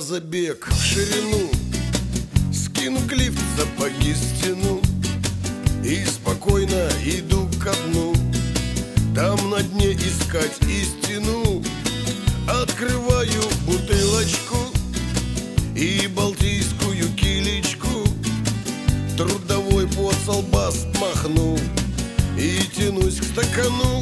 забег в ширину, скину клифт, сапоги стяну и спокойно иду ко дну. Там на дне искать истину. Открываю бутылочку и балтийскую килечку. Трудовой пот со лба смахну и тянусь к стакану.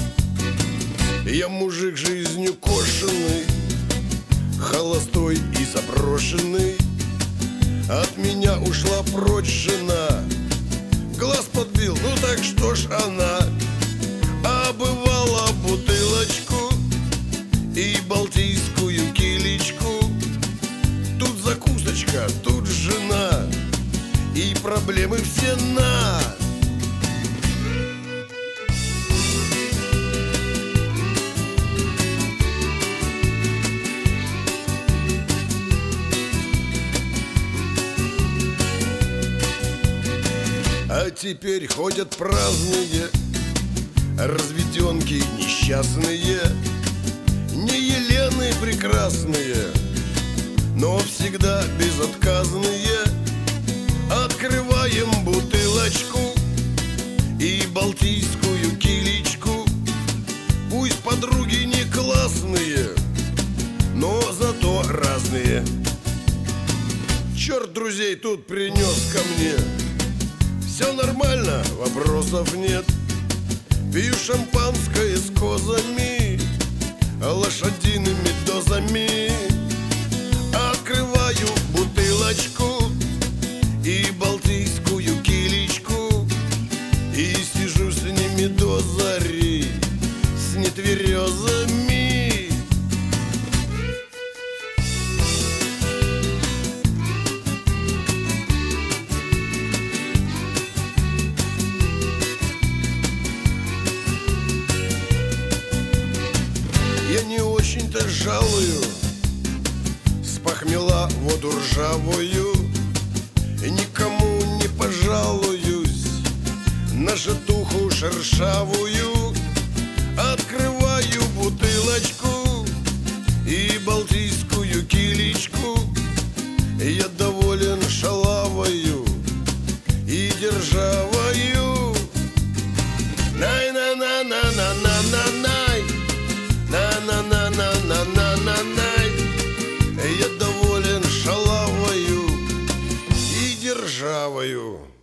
Я мужик жизнью кошенный, холостой и заброшенный. От меня ушла прочь жена, глаз подбил, ну так что ж она. Обывала бутылочку и балтийскую килечку. Тут закусочка, тут жена, и проблемы все на. А теперь ходят праздные разведенки несчастные, не Елены прекрасные, но всегда безотказные. Открываем бутылочку и балтийскую килечку. Пусть подруги не классные, но зато разные. Черт друзей тут принес ко мне. Все нормально, вопросов нет. Пью шампанское с козами, лошадиными дозами. Открываю бутылочку и балтийскую килечку и сижу с ними до зари, с нетверезами. Я не очень-то жалую с похмела воду ржавую, и никому не пожалуюсь на житуху шершавую. Открываю бутылочку и балтийскую килечку. Я доволен шалавою и державою. Най-на-на-на-на-на-на-най, на-на-на-на-на-на-най. Я доволен шалавою и державою.